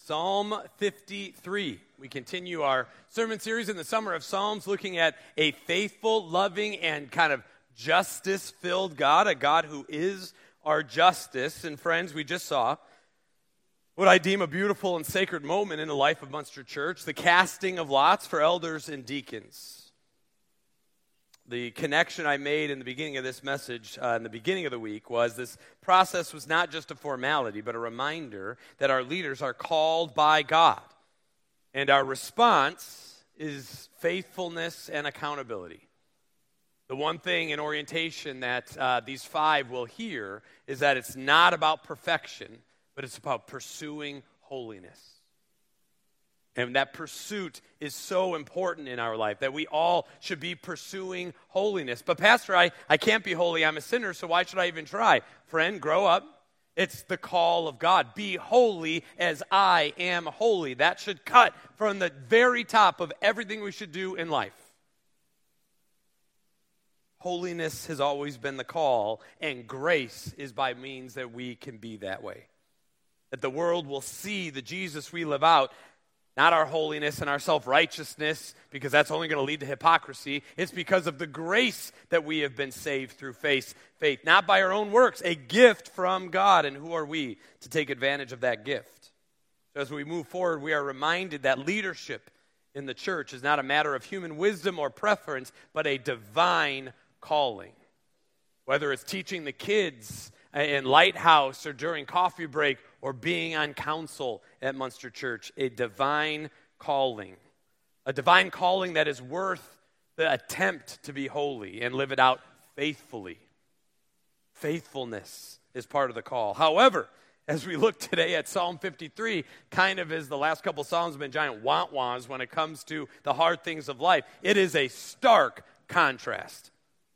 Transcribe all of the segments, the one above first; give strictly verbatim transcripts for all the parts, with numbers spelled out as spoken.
Psalm fifty-three. We continue our sermon series in the summer of Psalms, looking at a faithful, loving, and kind of justice-filled God, a God who is our justice. And friends, we just saw what I deem a beautiful and sacred moment in the life of Munster Church, the casting of lots for elders and deacons. The connection I made in the beginning of this message, uh, in the beginning of the week, was this process was not just a formality, but a reminder that our leaders are called by God. And our response is faithfulness and accountability. The one thing in orientation that uh, these five will hear is that it's not about perfection, but it's about pursuing holiness. And that pursuit is so important in our life, that we all should be pursuing holiness. But Pastor, I, I can't be holy. I'm a sinner, so why should I even try? Friend, grow up. It's the call of God. Be holy as I am holy. That should cut from the very top of everything we should do in life. Holiness has always been the call, and grace is by means that we can be that way. That the world will see the Jesus we live out, not our holiness and our self-righteousness, because that's only going to lead to hypocrisy. It's because of the grace that we have been saved through faith, faith, not by our own works, a gift from God. And who are we to take advantage of that gift? So as we move forward, we are reminded that leadership in the church is not a matter of human wisdom or preference, but a divine calling. Whether it's teaching the kids in Lighthouse or during coffee break or being on council at Munster Church, a divine calling. A divine calling that is worth the attempt to be holy and live it out faithfully. Faithfulness is part of the call. However, as we look today at Psalm fifty-three, kind of as the last couple Psalms have been giant want-wants when it comes to the hard things of life, it is a stark contrast.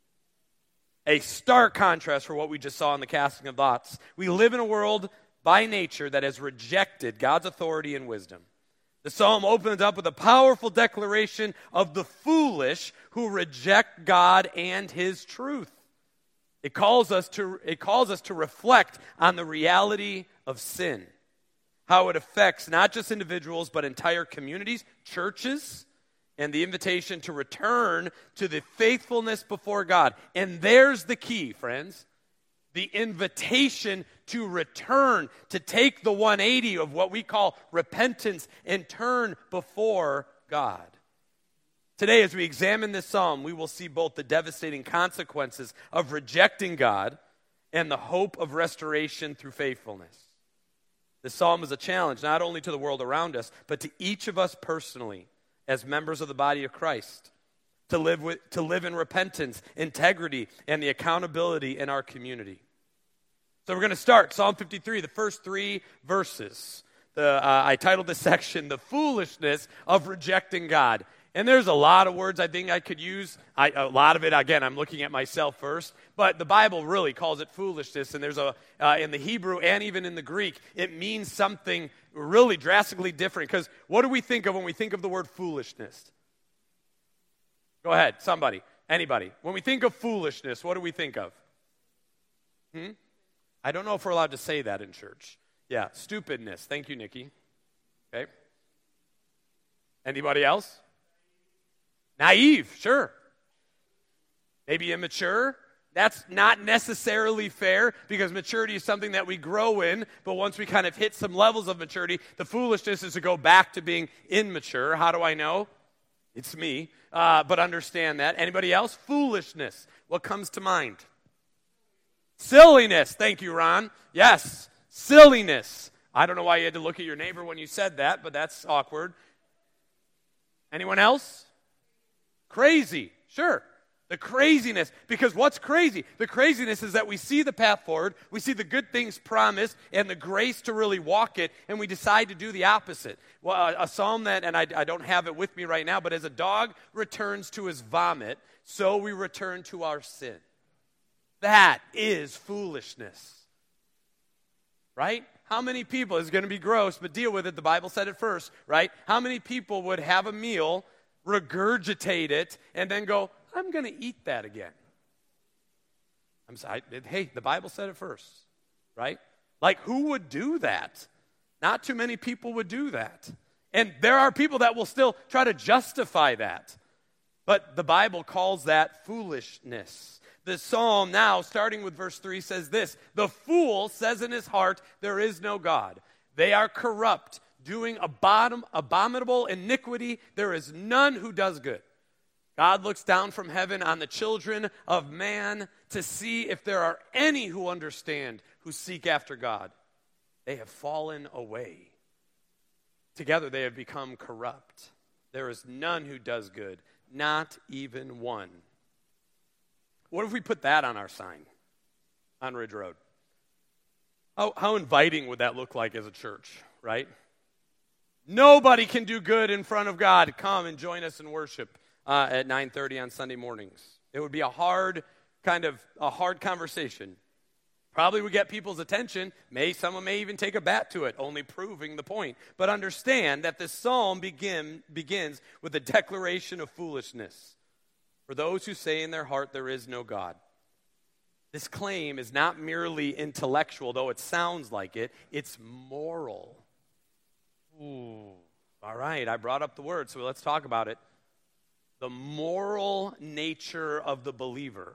A stark contrast for what we just saw in the casting of lots. We live in a world by nature that has rejected God's authority and wisdom. The psalm opens up with a powerful declaration of the foolish who reject God and his truth. It calls us to, it calls us to reflect on the reality of sin, how it affects not just individuals but entire communities, churches, and the invitation to return to the faithfulness before God. And there's the key, friends. The invitation to return, to take the one eighty of what we call repentance and turn before God. Today, as we examine this psalm, we will see both the devastating consequences of rejecting God and the hope of restoration through faithfulness. This psalm is a challenge not only to the world around us, but to each of us personally as members of the body of Christ, to live with, to live in repentance, integrity, and the accountability in our community. So we're going to start Psalm fifty-three, the first three verses. The, uh, I titled this section, The Foolishness of Rejecting God. And there's a lot of words I think I could use. I, a lot of it, again, I'm looking at myself first. But the Bible really calls it foolishness. And there's a, uh, in the Hebrew and even in the Greek, it means something really drastically different. Because what do we think of when we think of the word foolishness? Go ahead, somebody, anybody. When we think of foolishness, what do we think of? Hmm? I don't know if we're allowed to say that in church. Yeah, stupidness. Thank you, Nikki. Okay. Anybody else? Naive, sure. Maybe immature. That's not necessarily fair because maturity is something that we grow in, but once we kind of hit some levels of maturity, the foolishness is to go back to being immature. How do I know? It's me. Uh, but understand that. Anybody else? Foolishness. What comes to mind? Silliness. Thank you, Ron. Yes, silliness. I don't know why you had to look at your neighbor when you said that, but that's awkward. Anyone else? Crazy. Sure. The craziness. Because what's crazy? The craziness is that we see the path forward, we see the good things promised, and the grace to really walk it, and we decide to do the opposite. Well, a, a psalm that, and I, I don't have it with me right now, but as a dog returns to his vomit, so we return to our sin. That is foolishness. Right? How many people, it's going to be gross, but deal with it, the Bible said it first, right? How many people would have a meal, regurgitate it, and then go, I'm going to eat that again? I'm sorry, hey, the Bible said it first, right? Like, who would do that? Not too many people would do that. And there are people that will still try to justify that. But the Bible calls that foolishness. The psalm now, starting with verse three, says this: the fool says in his heart, there is no God. They are corrupt, doing abom- abominable iniquity. There is none who does good. God looks down from heaven on the children of man to see if there are any who understand, who seek after God. They have fallen away. Together they have become corrupt. There is none who does good, not even one. What if we put that on our sign on Ridge Road? How, how inviting would that look like as a church, right? Nobody can do good in front of God. Come and join us in worship uh, at nine thirty on Sunday mornings. It would be a hard kind of a hard conversation. Probably would get people's attention. May someone may even take a bat to it, only proving the point. But understand that this psalm begin, begins with a declaration of foolishness. For those who say in their heart there is no God. This claim is not merely intellectual, though it sounds like it. It's moral. Ooh, all right, I brought up the word, so let's talk about it. The moral nature of the believer.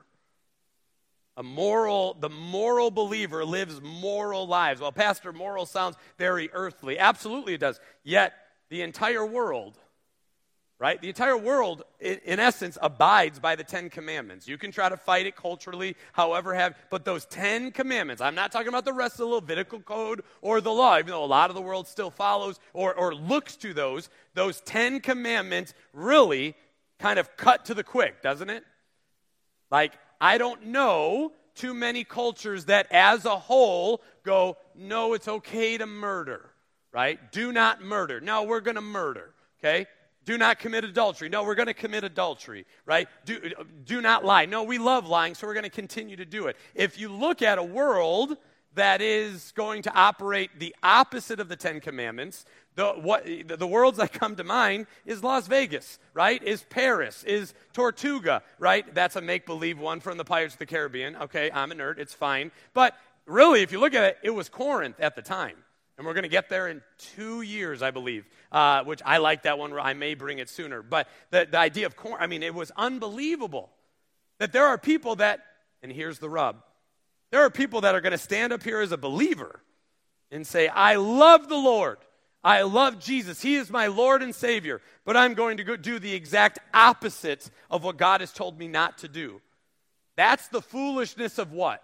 A moral, the moral believer lives moral lives. Well, Pastor, moral sounds very earthly. Absolutely it does. Yet, the entire world, right? The entire world, in, in essence, abides by the Ten Commandments. You can try to fight it culturally, however have, but those Ten Commandments, I'm not talking about the rest of the Levitical code or the law, even though a lot of the world still follows or, or looks to those. Those Ten Commandments really kind of cut to the quick, doesn't it? Like, I don't know too many cultures that as a whole go, no, it's okay to murder, right? Do not murder. No, we're going to murder, okay? Do not commit adultery. No, we're going to commit adultery, right? Do, do not lie. No, we love lying, so we're going to continue to do it. If you look at a world that is going to operate the opposite of the Ten Commandments, the, what, the, the worlds that come to mind is Las Vegas, right? Is Paris, is Tortuga, right? That's a make-believe one from the Pirates of the Caribbean. Okay, I'm a nerd, it's fine. But really, if you look at it, it was Corinth at the time. And we're going to get there in two years, I believe, uh, which I like that one. I may bring it sooner. But the, the idea of Corinth, I mean, it was unbelievable that there are people that, and here's the rub, there are people that are going to stand up here as a believer and say, I love the Lord. I love Jesus. He is my Lord and Savior. But I'm going to go do the exact opposite of what God has told me not to do. That's the foolishness of what?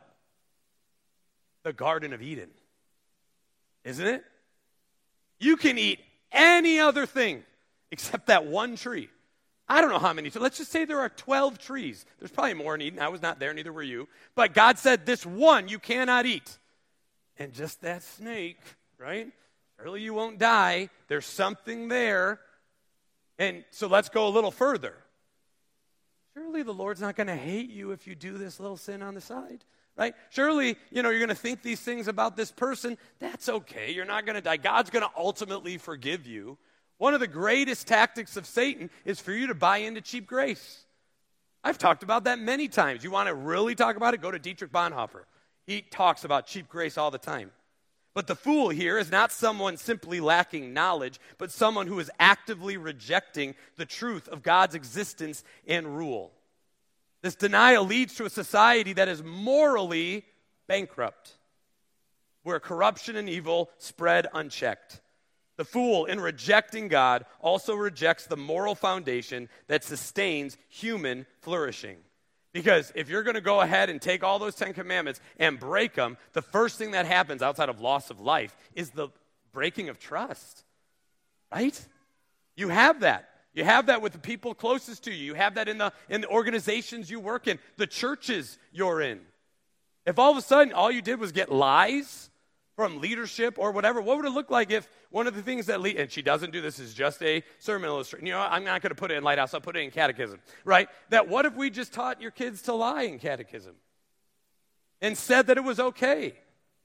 The Garden of Eden. Isn't it? You can eat any other thing except that one tree. I don't know how many. So let's just say there are twelve trees. There's probably more in Eden. I was not there, neither were you. But God said this one you cannot eat. And just that snake, right? Surely you won't die. There's something there. And so let's go a little further. Surely the Lord's not going to hate you if you do this little sin on the side. Right? Surely, you know, you're going to think these things about this person. That's okay. You're not going to die. God's going to ultimately forgive you. One of the greatest tactics of Satan is for you to buy into cheap grace. I've talked about that many times. You want to really talk about it? Go to Dietrich Bonhoeffer. He talks about cheap grace all the time. But the fool here is not someone simply lacking knowledge, but someone who is actively rejecting the truth of God's existence and rule. This denial leads to a society that is morally bankrupt, where corruption and evil spread unchecked. The fool, in rejecting God, also rejects the moral foundation that sustains human flourishing. Because if you're going to go ahead and take all those Ten Commandments and break them, the first thing that happens outside of loss of life is the breaking of trust, right? You have that. You have that with the people closest to you. You have that in the in the organizations you work in, the churches you're in. If all of a sudden all you did was get lies from leadership or whatever, what would it look like if one of the things that lead, and she doesn't do this, is just a sermon illustration. You know, I'm not going to put it in Lighthouse, I'll put it in catechism, right? That what if we just taught your kids to lie in catechism and said that it was okay?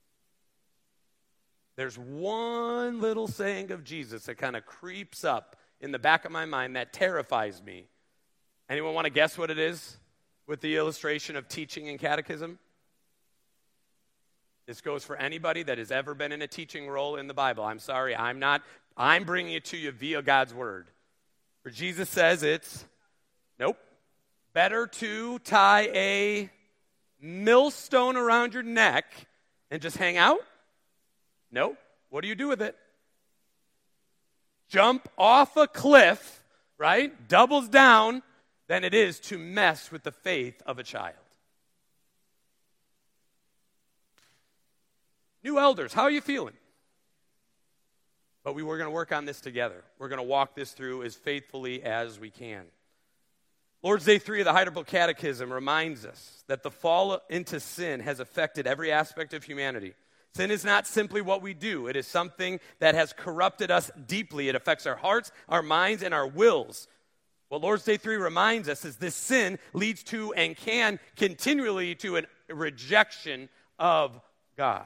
There's one little saying of Jesus that kind of creeps up in the back of my mind that terrifies me. Anyone want to guess what it is with the illustration of teaching in catechism? This goes for anybody that has ever been in a teaching role in the Bible. I'm sorry, I'm not. I'm bringing it to you via God's word. For Jesus says it's, nope, better to tie a millstone around your neck and just hang out? Nope. What do you do with it? Jump off a cliff, right? Doubles down than it is to mess with the faith of a child. New elders, how are you feeling? But we were going to work on this together. We're going to walk this through as faithfully as we can. Lord's Day three of the Heidelberg Catechism reminds us that the fall into sin has affected every aspect of humanity. Sin is not simply what we do. It is something that has corrupted us deeply. It affects our hearts, our minds, and our wills. What Lord's Day three reminds us is this sin leads to and can continually lead to a rejection of God.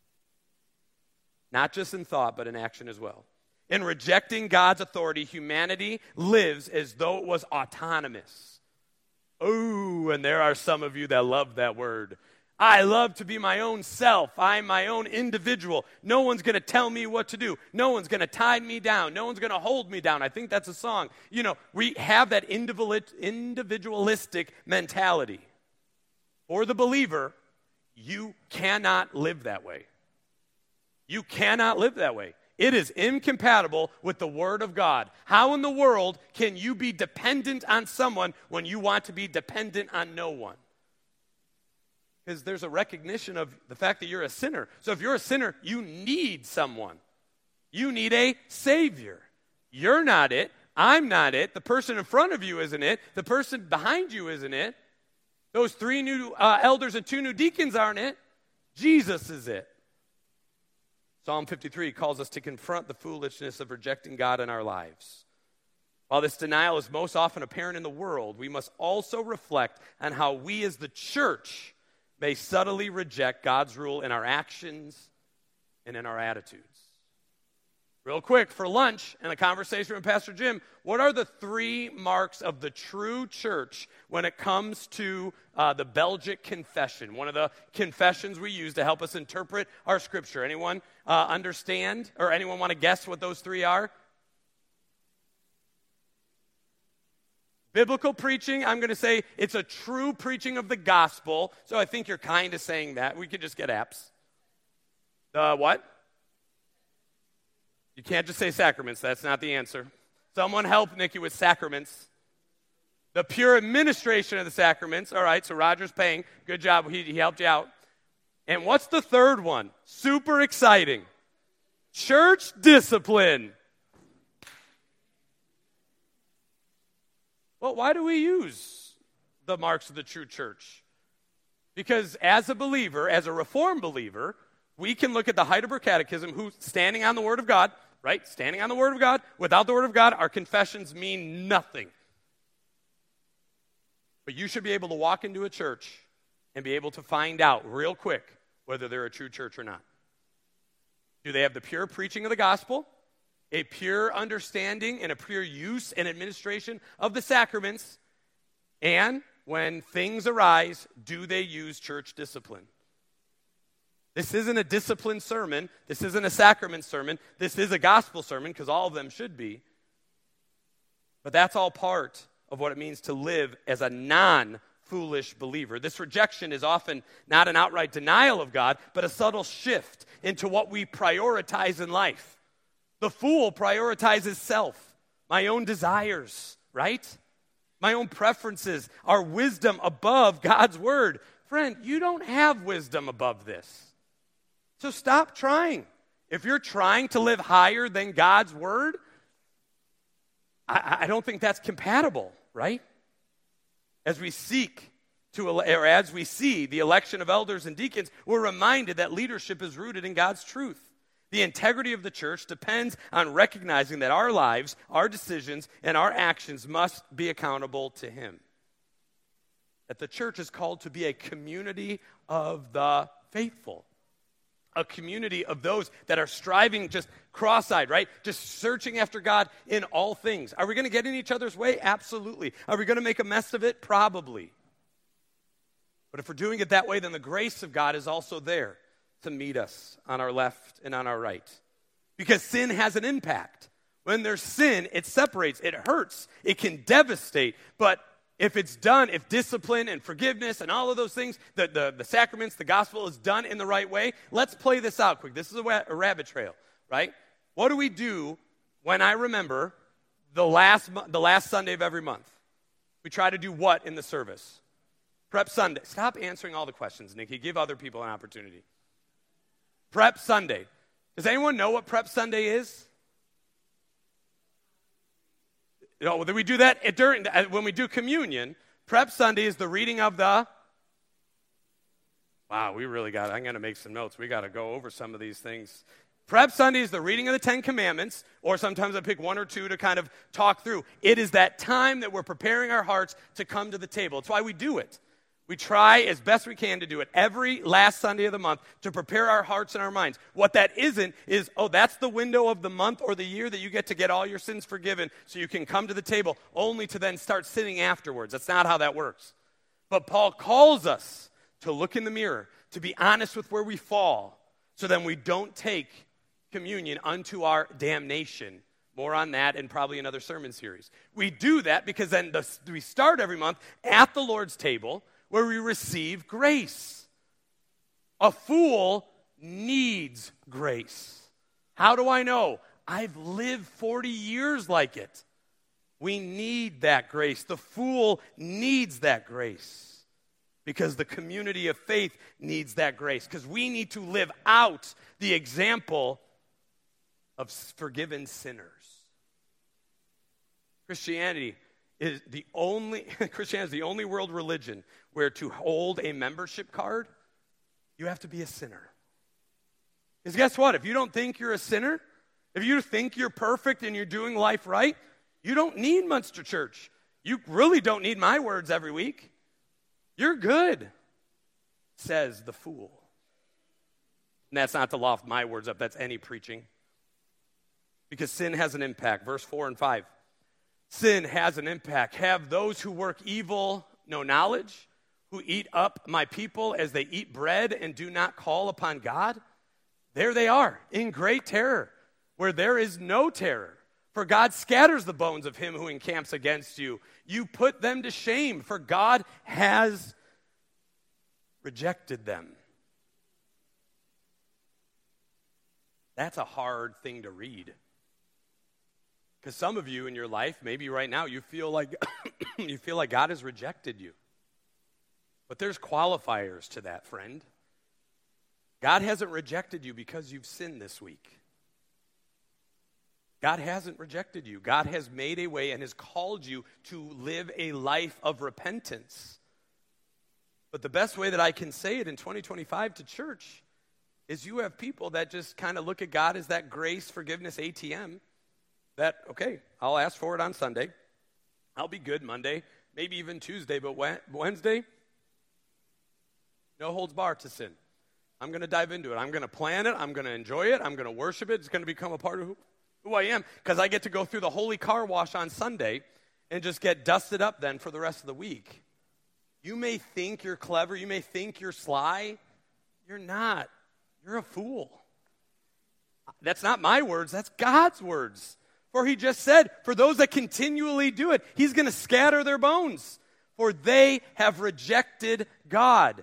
Not just in thought, but in action as well. In rejecting God's authority, humanity lives as though it was autonomous. Oh, and there are some of you that love that word. I love to be my own self. I'm my own individual. No one's going to tell me what to do. No one's going to tie me down. No one's going to hold me down. I think that's a song. You know, we have that individualistic mentality. For the believer, you cannot live that way. You cannot live that way. It is incompatible with the Word of God. How in the world can you be dependent on someone when you want to be dependent on no one? Because there's a recognition of the fact that you're a sinner. So if you're a sinner, you need someone. You need a Savior. You're not it. I'm not it. The person in front of you isn't it. The person behind you isn't it. Those three new uh, elders and two new deacons aren't it. Jesus is it. Psalm fifty-three calls us to confront the foolishness of rejecting God in our lives. While this denial is most often apparent in the world, we must also reflect on how we as the church may subtly reject God's rule in our actions and in our attitudes. Real quick, for lunch and a conversation with Pastor Jim, what are the three marks of the true church when it comes to uh, the Belgic Confession, one of the confessions we use to help us interpret our scripture? Anyone uh, understand, or anyone want to guess what those three are? Biblical preaching, I'm going to say it's a true preaching of the gospel. So I think you're kind of saying that. We could just get apps. The what? You can't just say sacraments. That's not the answer. Someone help Nikki with sacraments. The pure administration of the sacraments. All right, so Roger's paying. Good job. He, he helped you out. And what's the third one? Super exciting. Church discipline. Well, why do we use the marks of the true church? Because as a believer, as a Reformed believer, we can look at the Heidelberg Catechism, who's standing on the Word of God, right? Standing on the Word of God. Without the Word of God, our confessions mean nothing. But you should be able to walk into a church and be able to find out real quick whether they're a true church or not. Do they have the pure preaching of the gospel, a pure understanding and a pure use and administration of the sacraments, and when things arise, do they use church discipline? This isn't a discipline sermon. This isn't a sacrament sermon. This is a gospel sermon, because all of them should be. But that's all part of what it means to live as a non-foolish believer. This rejection is often not an outright denial of God, but a subtle shift into what we prioritize in life. The fool prioritizes self, my own desires, right? My own preferences, our wisdom above God's word. Friend, you don't have wisdom above this. So stop trying. If you're trying to live higher than God's word, I, I don't think that's compatible, right? As we seek to, or as we see the election of elders and deacons, we're reminded that leadership is rooted in God's truth. The integrity of the church depends on recognizing that our lives, our decisions, and our actions must be accountable to Him. That the church is called to be a community of the faithful. A community of those that are striving just cross-eyed, right? Just searching after God in all things. Are we going to get in each other's way? Absolutely. Are we going to make a mess of it? Probably. But if we're doing it that way, then the grace of God is also there. to meet us on our left and on our right. Because sin has an impact. When there's sin, it separates, it hurts, it can devastate. But if it's done, if discipline and forgiveness and all of those things, the, the, the sacraments, the gospel is done in the right way, let's play this out quick. This is a, wa- a rabbit trail, right? What do we do when I remember the last, the last Sunday of every month? We try to do what in the service? Prep Sunday. Stop answering all the questions, Nikki. Give other people an opportunity. Prep Sunday. Does anyone know what Prep Sunday is? You know, we do that during when we do communion. Prep Sunday is the reading of the. Wow, we really got. I'm going to make some notes. We got to go over some of these things. Prep Sunday is the reading of the Ten Commandments, or sometimes I pick one or two to kind of talk through. It is that time that we're preparing our hearts to come to the table. It's why we do it. We try as best we can to do it every last Sunday of the month to prepare our hearts and our minds. What that isn't is, oh, that's the window of the month or the year that you get to get all your sins forgiven so you can come to the table only to then start sinning afterwards. That's not how that works. But Paul calls us to look in the mirror, to be honest with where we fall, so then we don't take communion unto our damnation. More on that in probably another sermon series. We do that because then the, we start every month at the Lord's table, where we receive grace. A fool needs grace. How do I know? I've lived forty years like it. We need that grace. The fool needs that grace because the community of faith needs that grace, because we need to live out the example of forgiven sinners. Christianity is the only Christianity is the only world religion where to hold a membership card, you have to be a sinner. Because guess what? If you don't think you're a sinner, if you think you're perfect and you're doing life right, you don't need Munster Church. You really don't need my words every week. You're good, says the fool. And that's not to loft my words up. That's any preaching. Because sin has an impact. Verse four and five. Sin has an impact. Have those who work evil no knowledge, who eat up my people as they eat bread and do not call upon God? There they are, in great terror, where there is no terror. For God scatters the bones of him who encamps against you. You put them to shame, for God has rejected them. That's a hard thing to read. Because some of you in your life, maybe right now, you feel like you feel like God has rejected you. But there's qualifiers to that, friend. God hasn't rejected you because you've sinned this week. God hasn't rejected you. God has made a way and has called you to live a life of repentance. But the best way that I can say it in twenty twenty-five to church is you have people that just kind of look at God as that grace forgiveness A T M. That, okay, I'll ask for it on Sunday. I'll be good Monday, maybe even Tuesday, but Wednesday, no holds barred to sin. I'm going to dive into it. I'm going to plan it. I'm going to enjoy it. I'm going to worship it. It's going to become a part of who, who I am, because I get to go through the holy car wash on Sunday and just get dusted up then for the rest of the week. You may think you're clever. You may think you're sly. You're not. You're a fool. That's not my words. That's God's words. For he just said, for those that continually do it, he's going to scatter their bones, for they have rejected God.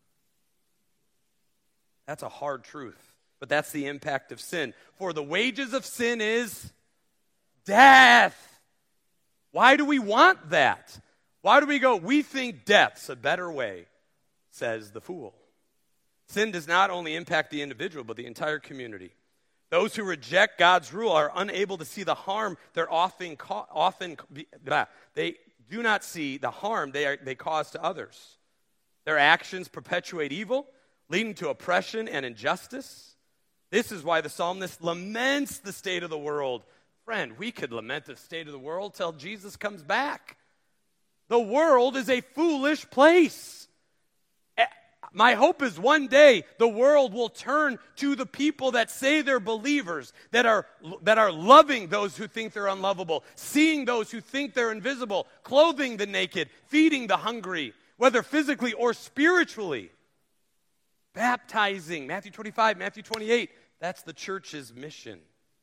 That's a hard truth, but that's the impact of sin. For the wages of sin is death. Why do we want that? Why do we go, we think death's a better way, says the fool. Sin does not only impact the individual, but the entire community. Those who reject God's rule are unable to see the harm they're often, often they do not see the harm they, are, they cause to others. Their actions perpetuate evil, leading to oppression and injustice. This is why the psalmist laments the state of the world. Friend, we could lament the state of the world till Jesus comes back. The world is a foolish place. My hope is one day the world will turn to the people that say they're believers, that are, that are loving those who think they're unlovable, seeing those who think they're invisible, clothing the naked, feeding the hungry, whether physically or spiritually. baptizing. Matthew twenty-five, Matthew twenty-eight. That's the church's mission.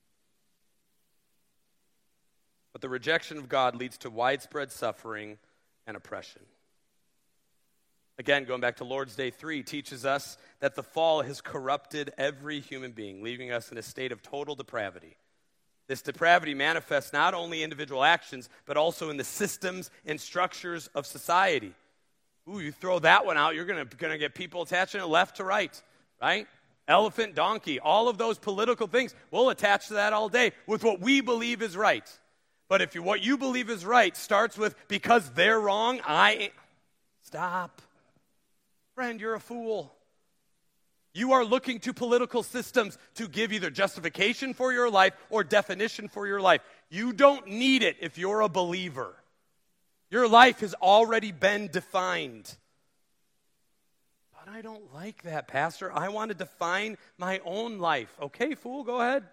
But the rejection of God leads to widespread suffering and oppression. Again, going back to Lord's Day three, teaches us that the fall has corrupted every human being, leaving us in a state of total depravity. This depravity manifests not only individual actions, but also in the systems and structures of society. Ooh, you throw that one out, you're going to get people attaching it left to right, right? Elephant, donkey, all of those political things, we'll attach to that all day with what we believe is right. But if you, what you believe is right starts with, because they're wrong, I... Stop. Friend, you're a fool. You are looking to political systems to give either justification for your life or definition for your life. You don't need it if you're a believer. Your life has already been defined. But I don't like that, Pastor. I want to define my own life. Okay, fool, go ahead.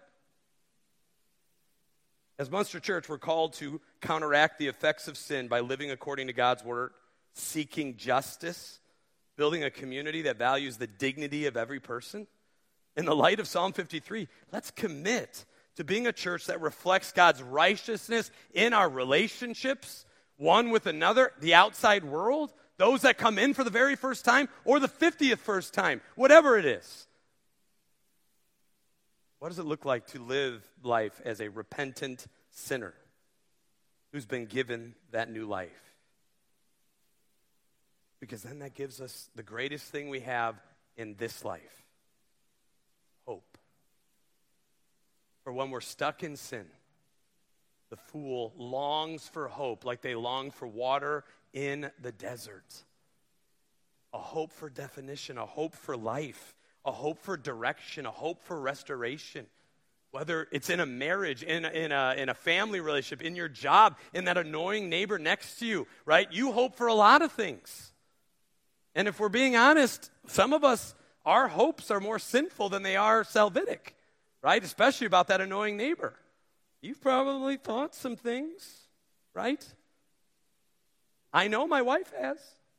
As Munster Church, we're called to counteract the effects of sin by living according to God's word, seeking justice, building a community that values the dignity of every person. In the light of Psalm fifty-three, let's commit to being a church that reflects God's righteousness in our relationships, one with another, the outside world, those that come in for the very first time, or the fiftieth first time, whatever it is. What does it look like to live life as a repentant sinner who's been given that new life? Because then that gives us the greatest thing we have in this life, hope. For when we're stuck in sin, the fool longs for hope like they long for water in the desert. A hope for definition, a hope for life, a hope for direction, a hope for restoration. Whether it's in a marriage, in a, in a, in a family relationship, in your job, in that annoying neighbor next to you, right? You hope for a lot of things. And if we're being honest, some of us, our hopes are more sinful than they are salvific, right? Especially about that annoying neighbor. You've probably thought some things, right? I know my wife has.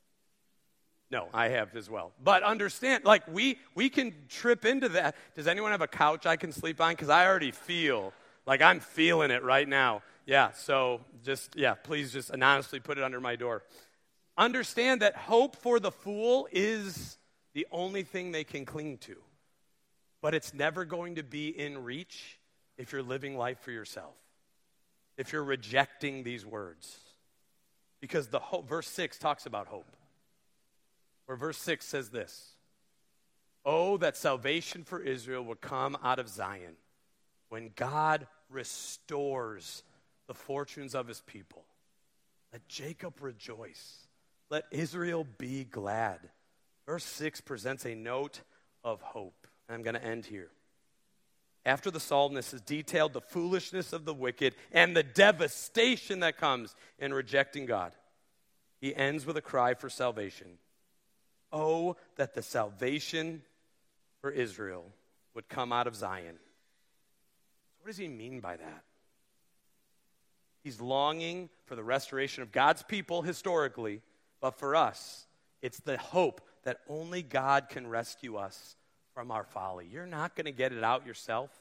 No, I have as well. But understand, like we we can trip into that. Does anyone have a couch I can sleep on? Because I already feel, like I'm feeling it right now. Yeah, so just, yeah, please just anonymously put it under my door. Understand that hope for the fool is the only thing they can cling to. But it's never going to be in reach if you're living life for yourself. If you're rejecting these words. Because the hope, verse six talks about hope. Where verse six says this: "Oh, that salvation for Israel would come out of Zion, when God restores the fortunes of his people. Let Jacob rejoice. Let Israel be glad." Verse six presents a note of hope. And I'm going to end here. After the psalmist has detailed the foolishness of the wicked and the devastation that comes in rejecting God, he ends with a cry for salvation. Oh, that the salvation for Israel would come out of Zion. What does he mean by that? He's longing for the restoration of God's people historically, but for us, it's the hope that only God can rescue us from our folly. You're not going to get it out yourself.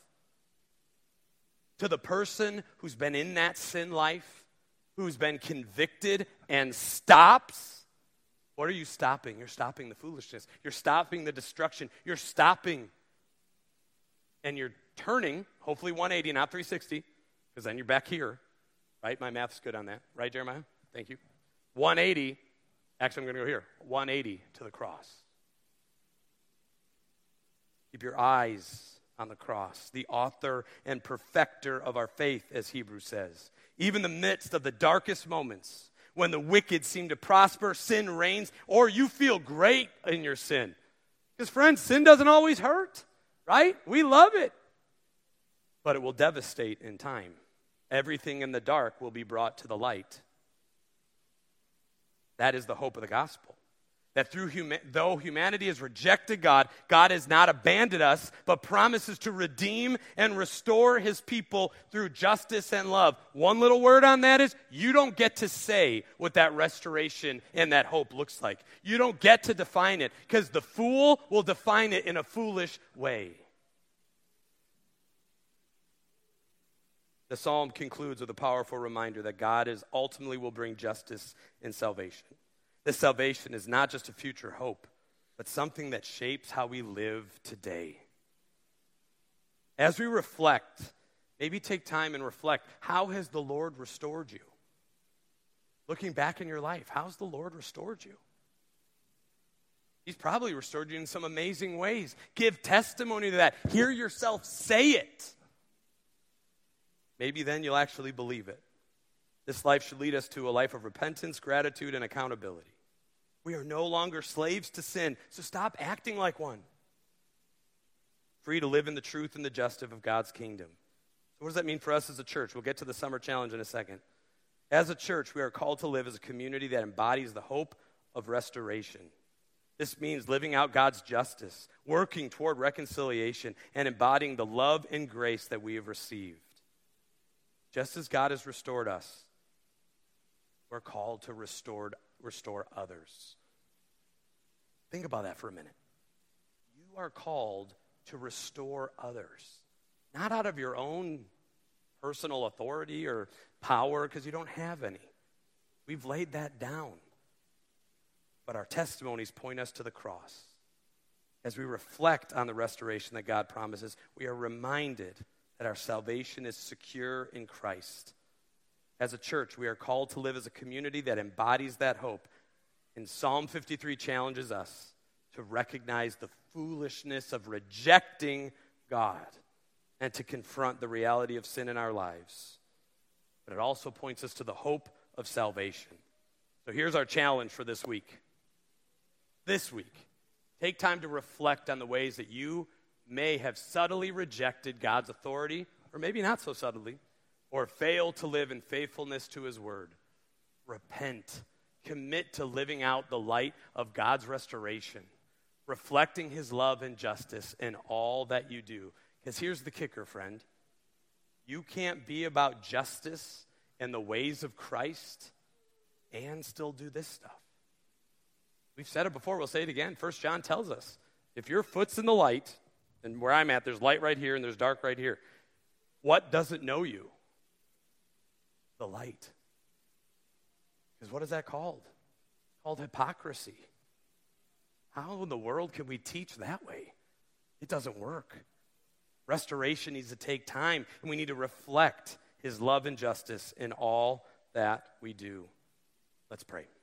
To the person who's been in that sin life, who's been convicted and stops, what are you stopping? You're stopping the foolishness. You're stopping the destruction. You're stopping. And you're turning, hopefully one eighty, not three sixty, because then you're back here. Right? My math's good on that. Right, Jeremiah? Thank you. one eighty, actually I'm going to go here. one eighty to the cross. Keep your eyes on the cross, the author and perfecter of our faith, as Hebrews says. Even in the midst of the darkest moments, when the wicked seem to prosper, sin reigns, or you feel great in your sin. Because, friends, sin doesn't always hurt, right? We love it. But it will devastate in time. Everything in the dark will be brought to the light. That is the hope of the gospel. That through huma- though humanity has rejected God, God has not abandoned us, but promises to redeem and restore his people through justice and love. One little word on that is, you don't get to say what that restoration and that hope looks like. You don't get to define it, because the fool will define it in a foolish way. The psalm concludes with a powerful reminder that God is ultimately will bring justice and salvation. This salvation is not just a future hope, but something that shapes how we live today. As we reflect, maybe take time and reflect, how has the Lord restored you? Looking back in your life, how's the Lord restored you? He's probably restored you in some amazing ways. Give testimony to that. Hear yourself say it. Maybe then you'll actually believe it. This life should lead us to a life of repentance, gratitude, and accountability. We are no longer slaves to sin, so stop acting like one. Free to live in the truth and the justice of God's kingdom. So what does that mean for us as a church? We'll get to the summer challenge in a second. As a church, we are called to live as a community that embodies the hope of restoration. This means living out God's justice, working toward reconciliation, and embodying the love and grace that we have received. Just as God has restored us, we're called to restore, restore others. Think about that for a minute. You are called to restore others, not out of your own personal authority or power, because you don't have any. We've laid that down. But our testimonies point us to the cross. As we reflect on the restoration that God promises, we are reminded that our salvation is secure in Christ. As a church, we are called to live as a community that embodies that hope. And Psalm fifty-three challenges us to recognize the foolishness of rejecting God and to confront the reality of sin in our lives. But it also points us to the hope of salvation. So here's our challenge for this week. This week, take time to reflect on the ways that you may have subtly rejected God's authority, or maybe not so subtly, or failed to live in faithfulness to his word. Repent. Commit to living out the light of God's restoration, reflecting his love and justice in all that you do. Because here's the kicker, friend. You can't be about justice and the ways of Christ and still do this stuff. We've said it before, we'll say it again. First John tells us, if your foot's in the light, and where I'm at, there's light right here and there's dark right here. What doesn't know you? The light. Because what is that called? It's called hypocrisy. How in the world can we teach that way? It doesn't work. Restoration needs to take time, and we need to reflect his love and justice in all that we do. Let's pray.